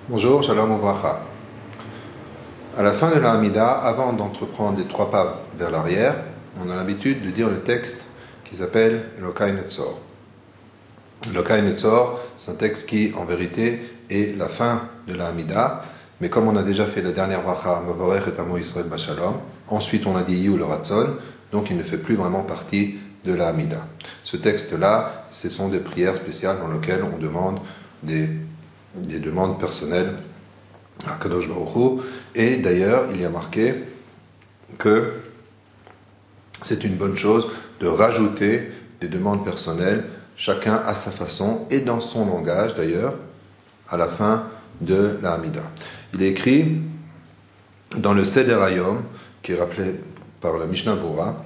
Bonjour, shalom uvracha. À la fin de la Hamida, avant d'entreprendre les 3 pas vers l'arrière, on a l'habitude de dire le texte qui s'appelle Elokai Netzor. Elokai Netzor, c'est un texte qui, en vérité, est la fin de la Hamida, mais comme on a déjà fait la dernière bracha, Mavorech et Amo Yisrael Bashalom, ensuite on a dit Yihu le Ratzon, donc il ne fait plus vraiment partie de la Hamida. Ce texte-là, ce sont des prières spéciales dans lesquelles on demande des demandes personnelles à Kadosh Baruch Hu. Et d'ailleurs, il y a marqué que c'est une bonne chose de rajouter des demandes personnelles, chacun à sa façon et dans son langage d'ailleurs, à la fin de la Hamida. Il est écrit dans le Seder Hayom, qui est rappelé par la Mishnah Bora,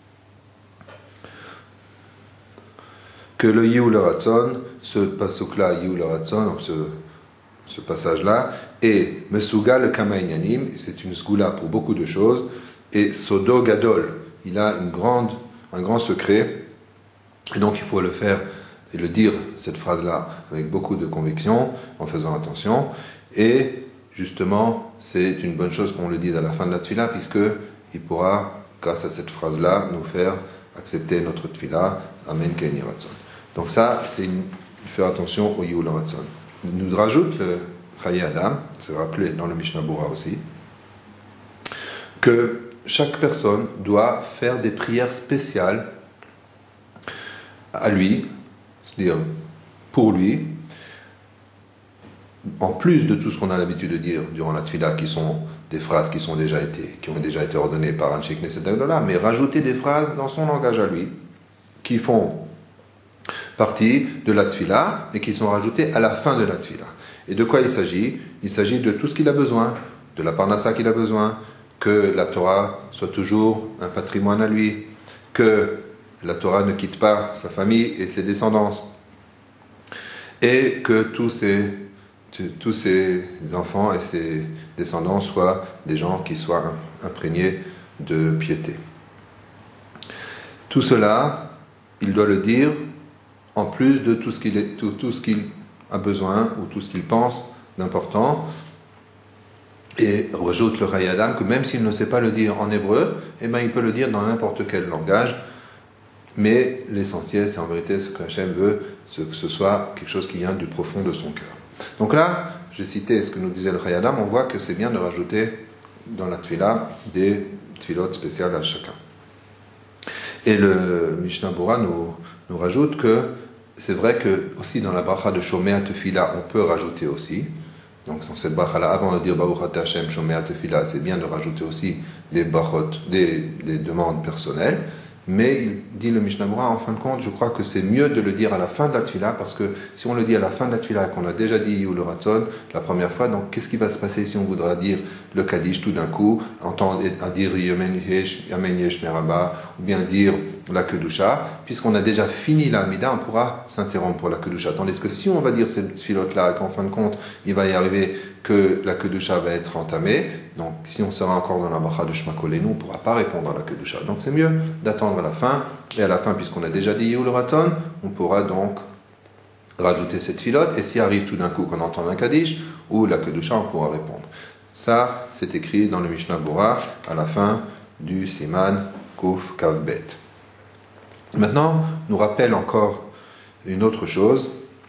que le Yihu le Ratzon, ce pasuk-là, Yihu le Ratzon, ce passage-là, est Mesuga le Kama Inyanim, c'est une sgoula pour beaucoup de choses, et Sodo Gadol, il a un grand secret, et donc il faut le faire et le dire, cette phrase-là, avec beaucoup de conviction, en faisant attention, et justement, c'est une bonne chose qu'on le dise à la fin de la tfila, puisqu'il pourra, grâce à cette phrase-là, nous faire accepter notre tfila, Amen Keni Ratzon. Donc ça, c'est faire attention au Yihu le Ratzon. Il nous rajoute le Chaye Adam, c'est rappelé dans le Mishnah Bora aussi, que chaque personne doit faire des prières spéciales à lui, c'est-à-dire pour lui, en plus de tout ce qu'on a l'habitude de dire durant la tfila, qui sont des phrases qui ont déjà été ordonnées par Anshe Knesset Agdola, mais rajouter des phrases dans son langage à lui, qui font partie de la tfila, mais qui sont rajoutées à la fin de la tfila. Et de quoi il s'agit ? Il s'agit de tout ce qu'il a besoin, de la parnassa qu'il a besoin, que la Torah soit toujours un patrimoine à lui, que la Torah ne quitte pas sa famille et ses descendants, et que tous ses enfants et ses descendants soient des gens qui soient imprégnés de piété. Tout cela, il doit le dire en plus de tout ce qu'il a besoin ou tout ce qu'il pense d'important. Et rajoute le Chaye Adam que même s'il ne sait pas le dire en hébreu, il peut le dire dans n'importe quel langage. Mais l'essentiel, c'est en vérité ce que Hachem veut, que ce soit quelque chose qui vient du profond de son cœur. Donc là, j'ai cité ce que nous disait le Chaye Adam, on voit que c'est bien de rajouter dans la tfila des tfilot spéciales à chacun. Et le Mishnah Bora nous rajoute que c'est vrai que aussi dans la bracha de Shomea Tefila, on peut rajouter aussi. Donc dans cette bracha-là, avant de dire Baruch Atah Hashem Shomea Tefila, c'est bien de rajouter aussi des brachot, des demandes personnelles. Mais il dit le Mishnah Bora, en fin de compte, je crois que c'est mieux de le dire à la fin de la tfila, parce que si on le dit à la fin de la tfila, qu'on a déjà dit Yihu le Ratzon la première fois, donc qu'est-ce qui va se passer si on voudra dire le Kaddish tout d'un coup, entendre à dire Yamen Yesh Meraba, ou bien dire la Kedusha, puisqu'on a déjà fini la Hamida, on pourra s'interrompre pour la Kedusha. Tandis que si on va dire cette tfilote-là, qu'en fin de compte, il va y arriver que la Kedusha va être entamée, donc si on sera encore dans la bracha de Shema Kolenu, on ne pourra pas répondre à la Kedusha. Donc c'est mieux d'attendre à la fin, et à la fin, puisqu'on a déjà dit Yihu le Ratzon, on pourra donc rajouter cette filote, et s'il arrive tout d'un coup qu'on entend un Kaddish, ou la Kedusha, on pourra répondre. Ça, c'est écrit dans le Mishnah Bora, à la fin du Siman Kuf Kav Bet. Maintenant, nous rappelle encore une autre chose.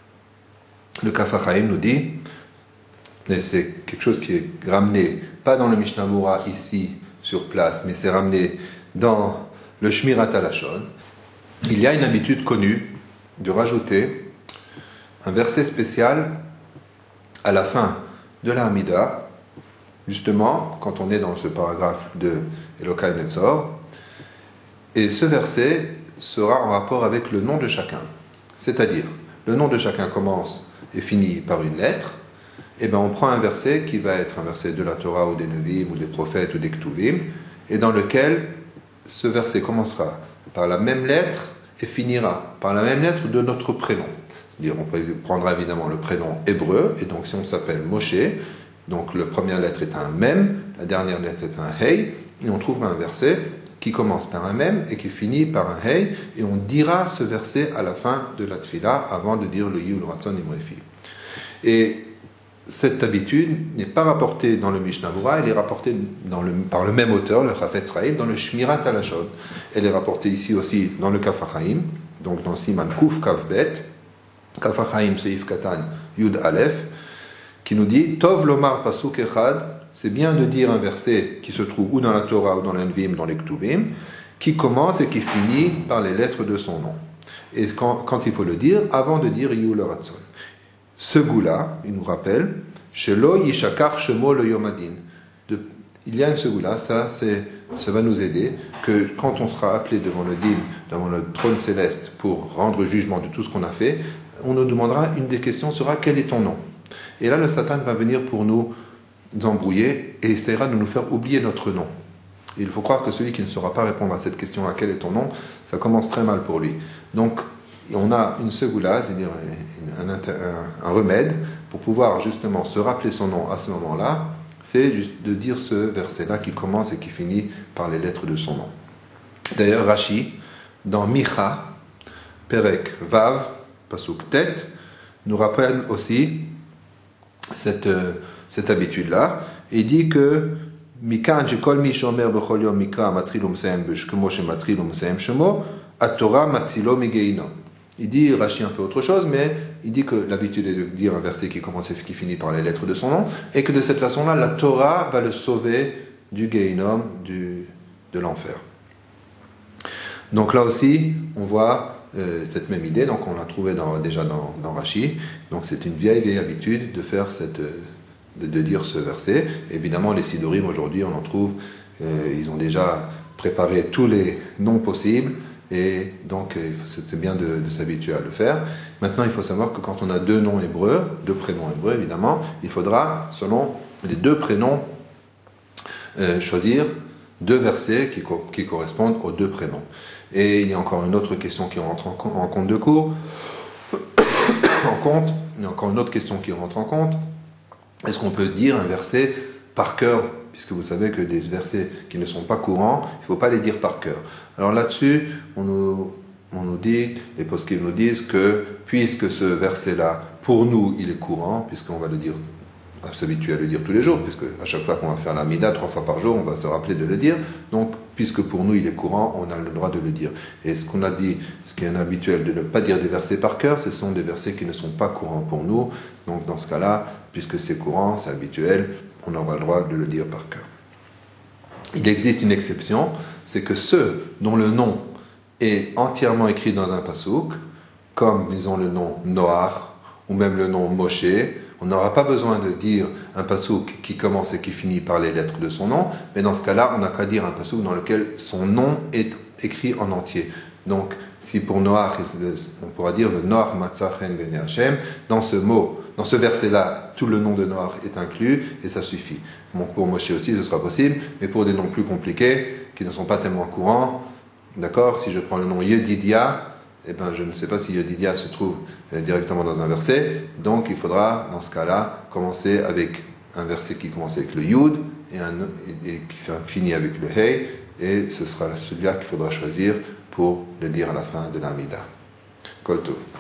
Le Kaf HaChaim nous dit, et c'est quelque chose qui est ramené, pas dans le Mishnah Bora ici, sur place, mais c'est ramené dans le Shmirat HaLashon. Il y a une habitude connue de rajouter un verset spécial à la fin de la Hamida, justement, quand on est dans ce paragraphe de Elokai Netzor, et ce verset sera en rapport avec le nom de chacun. C'est-à-dire, le nom de chacun commence et finit par une lettre, et on prend un verset qui va être un verset de la Torah ou des Nevi'im ou des prophètes ou des Ktuvim, et dans lequel ce verset commencera par la même lettre et finira par la même lettre de notre prénom. C'est-à-dire, on prendra évidemment le prénom hébreu, et donc si on s'appelle Moshe, donc la première lettre est un Mem, la dernière lettre est un Hey, et on trouvera un verset qui commence par un Mem et qui finit par un Hey, et on dira ce verset à la fin de la Tfila avant de dire le Yihu le Ratzon Imrefi. Et cette habitude n'est pas rapportée dans le Mishnah Berurah, elle est rapportée par le même auteur, le Chafetz Chaim, dans le Shmirat Halashon. Elle est rapportée ici aussi dans le Kaf HaChaim, donc dans Siman Kuf Kaf Bet, Kaf HaChaim Seif Katan Yud Aleph, qui nous dit Tov Lomar Pasuk Echad, c'est bien de dire un verset qui se trouve ou dans la Torah ou dans l'Anvim, dans les Ktuvim, qui commence et qui finit par les lettres de son nom. Et quand il faut le dire, avant de dire Yul Ratzon. Ce goût-là, il nous rappelle, Shelo Yishakar Shemo le Yomadin. Il y a une segoula, ça va nous aider, que quand on sera appelé devant le din, devant le trône céleste, pour rendre jugement de tout ce qu'on a fait, on nous demandera, une des questions sera, quel est ton nom? Et là, le Satan va venir pour nous embrouiller et essaiera de nous faire oublier notre nom. Et il faut croire que celui qui ne saura pas répondre à cette question-là, quel est ton nom, ça commence très mal pour lui. Donc, on a une segoula, c'est-à-dire un remède, pour pouvoir justement se rappeler son nom à ce moment-là, c'est de dire ce verset-là qui commence et qui finit par les lettres de son nom. D'ailleurs, Rashi, dans Micha, Perek Vav, Pasuk Tet, nous rappelle aussi cette habitude-là. Il dit que Mikan Jekol Mi Shomer Bechol Yom Mikra Matril Umseem Beshkemo Shematril Umseem Shemo Atora Matzilo Migeinom. Il dit, Rashi un peu autre chose, mais il dit que l'habitude est de dire un verset qui commence et qui finit par les lettres de son nom, et que de cette façon-là, la Torah va le sauver du Gehinom, de l'enfer. Donc là aussi, on voit cette même idée, donc on l'a trouvée déjà dans Rashi, donc c'est une vieille habitude de faire de dire ce verset. Évidemment, les Sidorim, aujourd'hui, on en trouve, ils ont déjà préparé tous les noms possibles, et donc c'est bien de s'habituer à le faire. Maintenant, il faut savoir que quand on a deux noms hébreux, deux prénoms hébreux évidemment, il faudra, selon les deux prénoms, choisir deux versets qui correspondent aux deux prénoms. Et il y a encore une autre question qui rentre en compte de cours. Il y a encore une autre question qui rentre en compte. Est-ce qu'on peut dire un verset par cœur, puisque vous savez que des versets qui ne sont pas courants, il ne faut pas les dire par cœur. Alors là-dessus, on nous dit, les poskim nous disent que, puisque ce verset-là, pour nous, il est courant, puisqu'on va le dire, on va s'habituer à le dire tous les jours, puisque à chaque fois qu'on va faire la Mida 3 fois par jour, on va se rappeler de le dire, donc, puisque pour nous, il est courant, on a le droit de le dire. Et ce qu'on a dit, ce qui est habituel de ne pas dire des versets par cœur, ce sont des versets qui ne sont pas courants pour nous, donc dans ce cas-là, puisque c'est courant, c'est habituel, on aura le droit de le dire par cœur. Il existe une exception, c'est que ceux dont le nom est entièrement écrit dans un pasouk, comme disons le nom Noach ou même le nom Moshe, on n'aura pas besoin de dire un pasouk qui commence et qui finit par les lettres de son nom, mais dans ce cas-là, on n'a qu'à dire un pasouk dans lequel son nom est écrit en entier. Donc, si pour Noach, on pourra dire le Noach Matzachen Bene Hashem, dans ce verset-là, tout le nom de Noach est inclus et ça suffit. Bon, pour Moshe aussi, ce sera possible, mais pour des noms plus compliqués, qui ne sont pas tellement courants, d'accord, si je prends le nom Yedidia, eh ben, je ne sais pas si Yedidia se trouve directement dans un verset, donc il faudra, dans ce cas-là, commencer avec un verset qui commence avec le Yud et qui finit avec le Hey, et ce sera celui-là qu'il faudra choisir pour le dire à la fin de l'Amida. Kol Tov.